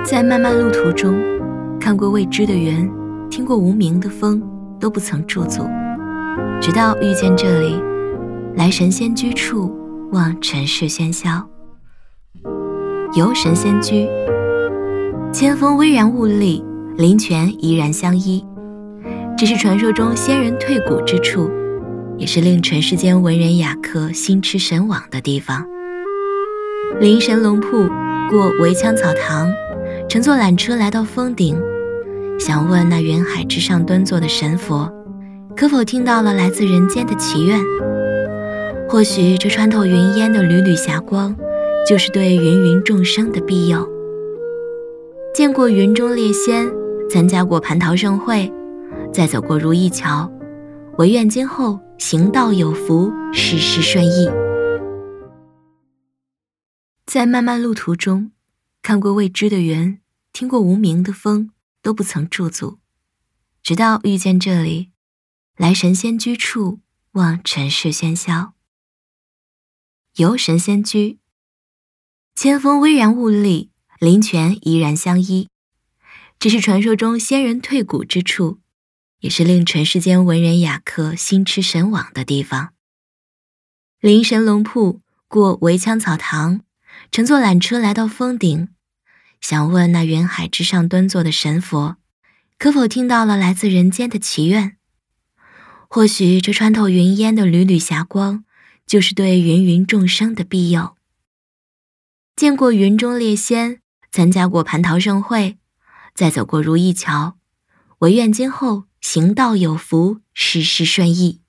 在漫漫路途中，看过未知的云，听过无名的风，都不曾驻足，直到遇见这里，来神仙居处，望尘世喧嚣。游神仙居，千峰巍然兀立，灵泉怡然相依。这是传说中仙人退谷之处，也是令尘世间文人雅客心驰神往的地方。临神龙瀑，过围墙草堂，乘坐缆车来到峰顶，想问那云海之上端坐的神佛，可否听到了来自人间的祈愿？或许这穿透云烟的缕缕霞光，就是对芸芸众生的庇佑。见过云中列仙，参加过蟠桃盛会，再走过如意桥，唯愿今后行道有福，事事顺意。在漫漫路途中，看过未知的云，听过无名的风，都不曾驻足，直到遇见这里，来神仙居处，望尘世喧嚣。游神仙居，千峰巍然兀立，灵泉怡然相依。这是传说中仙人退谷之处，也是令尘世间文人雅客心驰神往的地方。临神龙瀑，过围墙草堂，乘坐缆车来到峰顶，想问那云海之上端坐的神佛，可否听到了来自人间的祈愿？或许这穿透云烟的缕缕霞光，就是对芸芸众生的庇佑。见过云中列仙，参加过蟠桃盛会，再走过如意桥，唯愿今后行道有福，事事顺意。